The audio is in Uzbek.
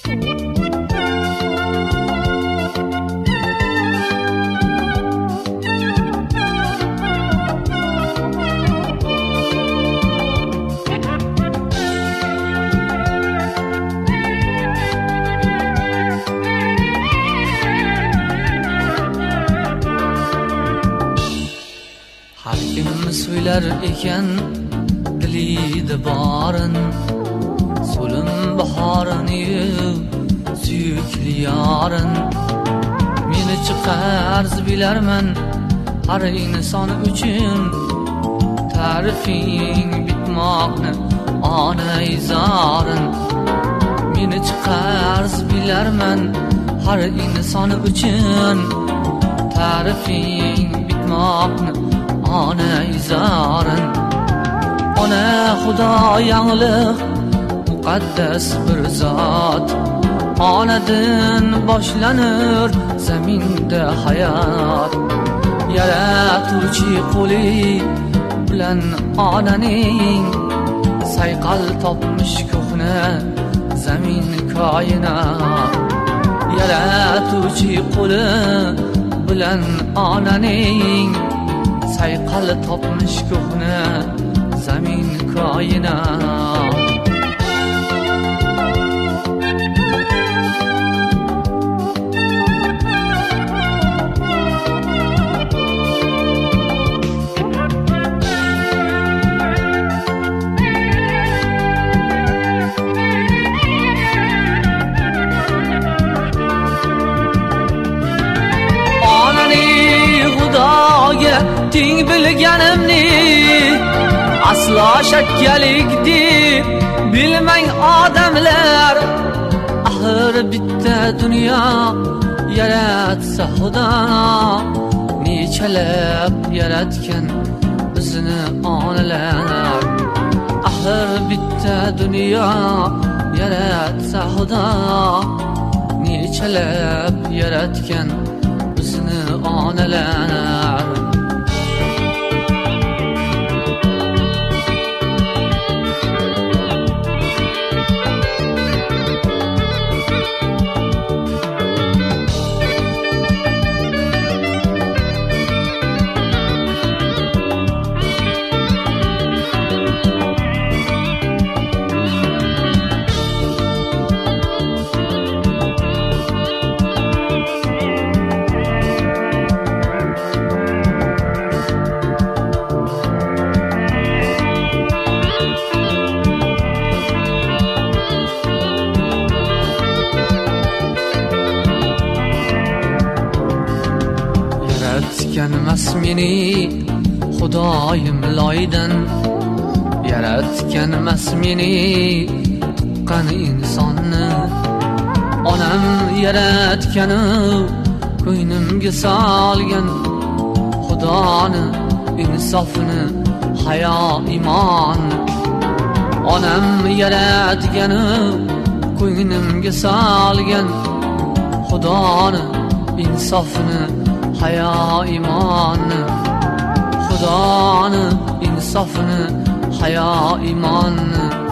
Söyler eken dilide barın so'lim bahorini suyukli yarın meni qarz bilarman har inson uchun ta'rifing bitmoqni onay zorin meni qarz bilarman har inson uchun ta'rifing bitmoqni onay zorin ona xudo yangliq muqaddas bir zot onadan boshlanur zaminda hayot yaratuvchi qo'li bilan onaning sayqal topmish ko'hna zamin koinot yaratuvchi qo'li bilan onaning sayqal topmish ko'hna zamin koinot teng bilganimni aslo shakkalik deb bilmang odamlar axir bitta dunyo yaratsa xudo nechalab yaratgan bizni onalar axir bitta dunyo yaratsa xudo nechalab yaratgan bizni onalar yaratganmas meni xudoyim loydan yaratganmas meni tuqqan insonni onam yaratgani ko'nglimga solgan xudoni insofini hayo iymon onam yaratgani ko'nglimga solgan xudoni insofini hayo iymonni xudoni insofini hayo iymonni